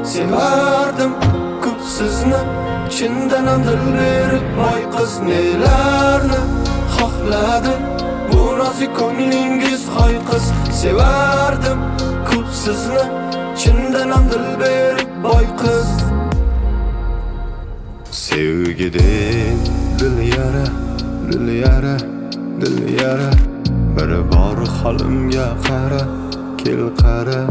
sevardim ko'p sizni, chindan ham dil berib boy qiz. Nelarni xohladi bu nozik ko'nglingiz hoy qiz. Sevardim ko'p sizni, chindan ham dil berib boy qiz. Sevgidin dil yara, dil yara, dil yara. Bir bor holimga qara, kel qara.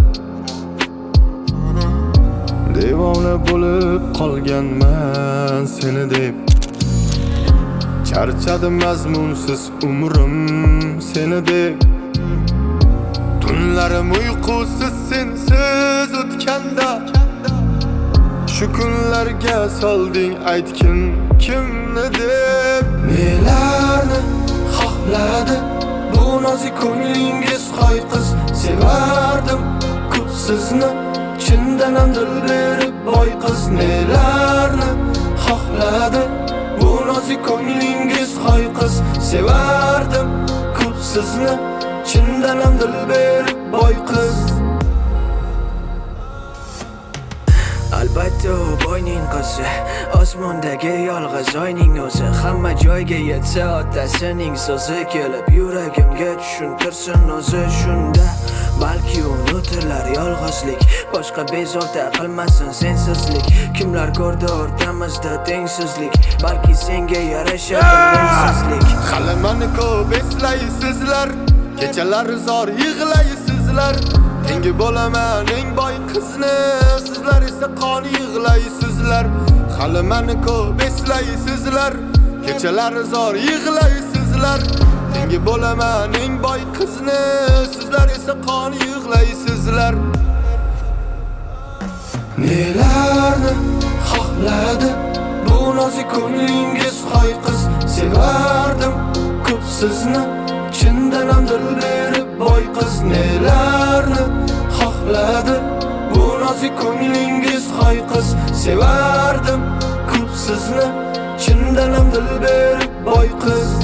Devona bo'lib qolganman seni deb, charchadim mazmunsiz umrim seni deb. Tunlarim uyqusiz sensiz o'tganda, shu kunlarga solding aytgin kimni deb. Nelarni xohladi bu nozik ko'nglingiz hoy qiz. Sevardim ko'p sizni, chindan ham dil berib boy qiz. Nelarni xohladi bu nozik ko'nglingiz hoy qiz. Sevardim ko'p sizni, chindan ham dil berib boy qiz. Albatta u boyning qizi, osmondagi yolg'iz oyning o'zi. Hamma joyga yetsa otasining so'zi, kelib yuragimga tushuntirsin o'zi. Shunda balki unutilar yolg'izlik, boshqa bezovta qilmasin sensizlik. Kimlar ko'rdi o'rtamizda tengsizlik, balki senga yarasha bilimsizlik. Hali meni ko'p eslaysizlar, kechalar zor yig'laysizlar. Tengi bo'laman eng boy qizni, sizlar esa qon yig'laysizlar. Hali meni ko'p eslaysizlar, kechalar zor yig'laysizlar. Tengi bo'laman eng boy qizni, sizlar esa qon yig'laysizlar. Nelarni xohladi bu nozik ko'nglingiz hoy qiz. Sevardim ko'p sizni, chindan ham dil berib boy qiz. Nelarni xohladi bu nozik ko'nglingiz hoy qiz. Sevardim ko'p sizni, chindan ham dil berib boy qiz.